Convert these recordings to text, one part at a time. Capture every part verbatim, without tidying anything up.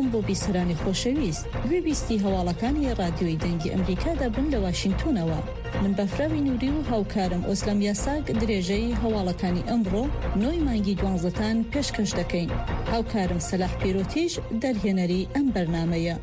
بۆ بیسەرانی خۆشەویست گوێبیستی هەواڵەکانی رادیۆی دەنگی ئەمریکادا بن لە واشنگتۆنەوە. من بەفراوی نووری و هاوکارم ئۆسلەم یاساک درێژەی هەواڵەکانی ئەمڕۆ نۆی مانگی دوانزەتان پێشکەش دەکەین. هاوکارم سەلاح پیرۆتیش دەرهێنەری ئەم بەرنامەیە.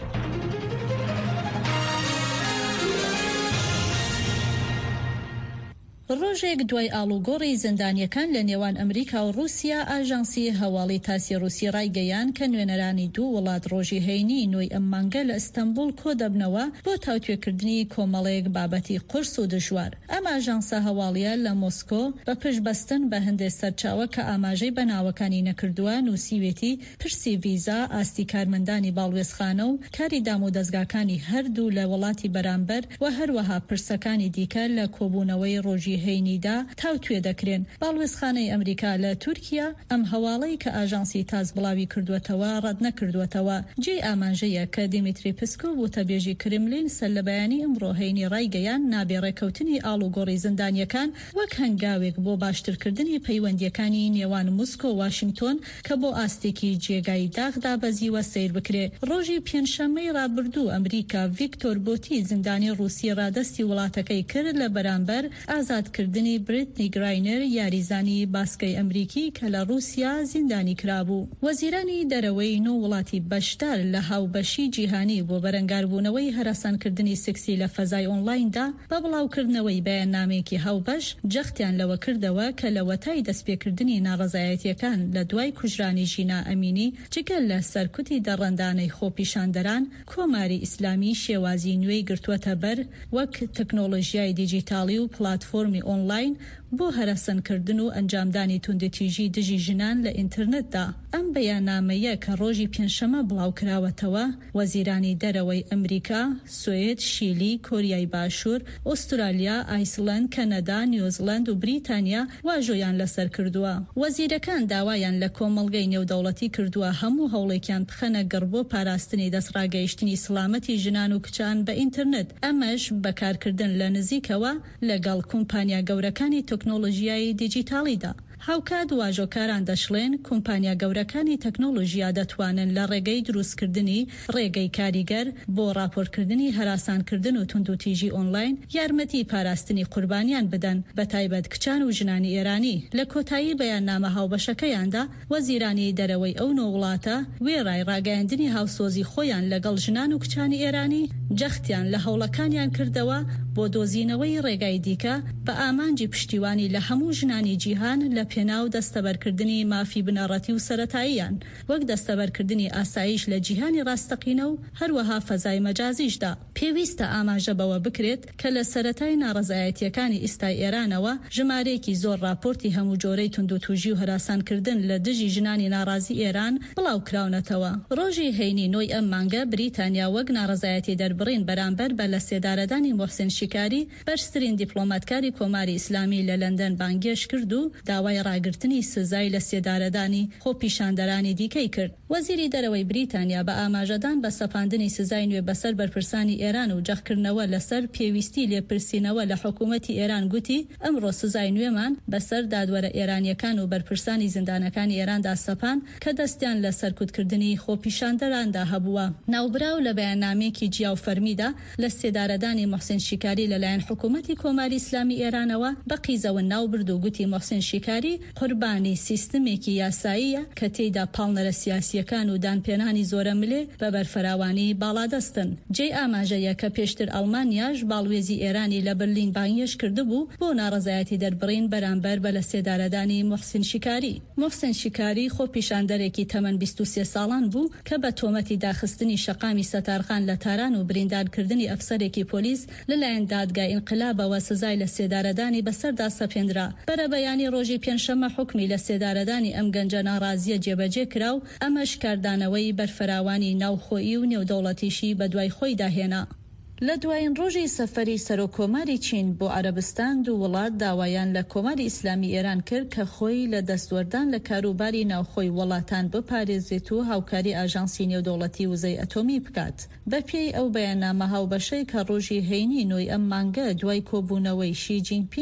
ڕۆژێک دوای ئاڵوگۆڕی زیندانیەکان لە نێوان ئەمریکا و رووسیا، ئاژانسی هەواڵی تاسی رووسی ڕایگەیان کە نوێنەرانی دوو وڵات ڕۆژی هەینی نۆی ئەم مانگە لە ئەستەمبول کۆ دەبنەوە بۆ تاوتوێکردنی کۆمەڵەیەک بابەتی قورس و دژوار. ئەم ئاژانسە هەواڵیە لە مۆسکۆ بە پشتبەستن بە هەندێک سەرچاوە کە ئاماژەی بەناوەکانی نەکردووە نووسیوێتی پرسی ڤیزا، ئاستی کارمەندانی باڵوێزخانە و کاری دام و دەستگاکانی هەردوو لە وڵاتی بەرامبەر و هەروەها پرسەکانی دیکە لە کۆبوونەوەی ڕۆژی هەینیدا تاوتوێ دەکرێن. باڵوێزخانەی ئەمریکا لە تورکیا ئەم هەواڵەی کە ئاژانسی تاس بڵاوی کردوێتەوە ڕەت نەکردوێتەوە. جێ ئاماژەیە کە دیمیتری پسکۆڤ وتەبێژی کرملین سەرلەبەیانی ئەمڕۆ هەینی ڕایگەیان نابێ ڕێکەوتنی ئاڵوگۆڕی زیندانیەکان وەک هەنگاوێک بۆ باشترکردنی پەیوەندیەکانی نێوان موسکۆ و واشنگتۆن کە بۆ ئاستێکی جێگای داغدا بەزیوە سیر بکرێ. ڕۆژی پێنجشەممەی ڕابردوو ئەمریکا ڤیکتۆر بۆتی زیندانی رووسی ڕادستی وڵاتەکەی کرد لە بەرامبەر ئازادکردنی بریتنی گراینەر، یاریزانی باسکەی ئەمریکی کە لە رووسیا زیندانی کرابوو. وەزیرانی دەرەوەی نۆ وڵاتی بەشدار لە هاوبەشی جیهانی بۆ بەرەنگاربوونەوەی هەراسانکردنی سکسی لە فەزای ئۆنلایندا بە بڵاوکردنەوەی بەیاننامەیەکی هاوبەش جەختیان لەوە کردەوە کە لە وەتای دەستپێکردنی ناڕەزایەتیەکان لە دوای کوژرانی ژینا ئەمینی جگەل لە سەرکوتی دەڕەندانەی خۆپیشاندەران کۆماری ئیسلامی شێوازی نوێی گرتووەتە بەر وەک تەکنۆلۆژیای دیجیتاڵی و پلاتفۆرمی ئۆنلاین بۆ هەراسانکردن و ئەنجامدانی توندەتیژی دژی ژنان لە ئینترنێتدا. ئەم بەیاننامەیە کە ڕۆژی پێنجشەمە بڵاوکراوەتەوە، وەزیرانی دەرەوەی ئەمریکا، سوێد، شیلی، کۆریای باشوور، ئوسترالیا، ئایسلەند، کەنەدا، نیوزیلەند و بریتانیا واژۆیان لەسەر کردووە. وەزیرەکان داوایان لە کۆمەڵگەی نێودەوڵەتی کردووە هەموو هەوڵێکیان بخەنە گەڕ بۆ پاراستنی دەستڕاگەیشتنی سڵامەتی ژنان و کچان بە ئینترنێت، ئەمەش بەکارکردن لە نزیکەوە لەگەڵ کۆمپانیا گەورەکانی تەکنۆلۆژیای دیجیتاڵیدا. هاوکات و واژۆکاران دەشڵێن کۆمپانیا گەورەکانی تەکنۆلۆژیا دەتوانن لە ڕێگەی دروستکردنی ڕێگەی کاریگەر بۆ راپۆرتکردنی هەراسانکردن و توندوتیژی ئۆنلاین یارمەتی پاراستنی قوربانیان بدەن، بە تایبەت کچان و ژنانی ئێرانی. لە کۆتایی بەیاننامە هاوبەشەکەیاندا وەزیرانی دەرەوەی ئەو نۆ وڵاتە وێڕای ڕاگەیاندنی هاوسۆزی خۆیان لەگەڵ ژنان و کچانی ئێرانی جەختیان لە هەوڵەکانیان کردەوە بۆ دۆزینەوەی ڕێگای دیکە بە ئامانجی پشتیوانی لە هەموو ژنانی جیهان لە پێناو دەستەبەرکردنی مافی بنەڕەتی و سەرەتاییان وەک دەستەبەرکردنی ئاسایش لە جیهانی ڕاستەقینە و هەروەها فەزای مەجازیشدا. پێویستە ئاماژە بەوە بکرێت کە لە سەرەتای ناڕەزایەتیەکانی ئیستای ئێرانەوە ژمارەیەکی زۆر راپۆرتی هەموو جۆرەی توندوتوژی و هەراسانکردن لە دژی ژنانی ناڕازی ئێران بڵاوکراونەتەوە. ڕۆژی هەینی نۆی ئەم مانگە بریتانیا وەک ناڕەزایەتی دەربڕین بەرامبەر بە لە سێدارەدانی مۆحسین شیکاری بەرزترین دیپلۆماتکاری کۆماری ئیسلامی لە لەندەن بانگێش کرد و داوای ڕاگرتنی سزای لە سێدارەدانی خۆپیشاندەرانی دیکەی کرد. وەزیری دەرەوەی بریتانیا بە ئاماژەدان بە سەپاندنی سزای نوێ بەسەر بەرپرسانی ئێران و جەختکردنەوە لەسەر پێویستی لێپرسینەوە لە حکوومەتی ئێران گوتی ئەمڕۆ سزای نوێمان بەسەر دادوەرە ئێرانیەکان و بەرپرسانی زیندانەکانی ئێراندا سەپان کە دەستیان لە سەرکوتکردنی خۆپیشاندەراندا هەبووە. ناوبراو لە بەیاننامەیەکی جیاو فەرمیدا لە سێدارەدانی مۆحسین شیکاری لەلایەن حکوومەتی کۆماری ئیسلامی ئێرانەوە بە قیزەوە ناوبرد و گوتی مۆحسین شیکاری قوربانی سیستمێکی یاساییە کە تێیدا پاڵنەرە سیاسیەکان و دانپێنانی زۆرە ملێ بە بەرفەراوانی باڵادەستن. جێ ئاماژەیە کە پێشتر ئەڵمانیاش باڵوێزی ئێرانی لە برلین بانگێش کردبوو بۆ ناڕەزایەتی دەربڕین بەرامبەر بە لە سێدارەدانی مۆحسین شیکاری. مۆحسین شیکاری خۆپیشاندەرێکی تەمەن بیست و سێ ساڵان بوو کە بە تۆمەتی داخستنی شەقامی سەتارخان لە تاران و بریندارکردنی ئەفسەرێکی پۆلیس لەلایەن دادگای ئینقلابەوە سزای لە سێدارەدانی بەسەردا سەپێنرا. بەرە بەیانی ڕۆژی پێنجشەممە حکمی لە سێدارەدانی ئەم گەنجە ناڕازیە جێبەجێ کرا و ئەمەش کاردانەوەی بەرفەراوانی ناوخۆیی و نێودەوڵەتیشی بە دوای خۆی داهێنا. لە دوایین ڕۆژی سەفەری سەرۆکۆماری چین بۆ عەرەبستان دوو وڵات داوایان لە کۆماری ئیسلامی ئێران کرد کە خۆی لە دەستوەردان لە کاروباری ناوخۆی وڵاتان بپارێزێت و هاوکاری ئاژانسی نێودەوڵەتی وزەی ئەتۆمی بکات. بەپێی ئەو بەیاننامە هاوبەشەی کە ڕۆژی هەینی نۆی ئەم مانگە دوای کۆبوونەوەی شی جینپینگ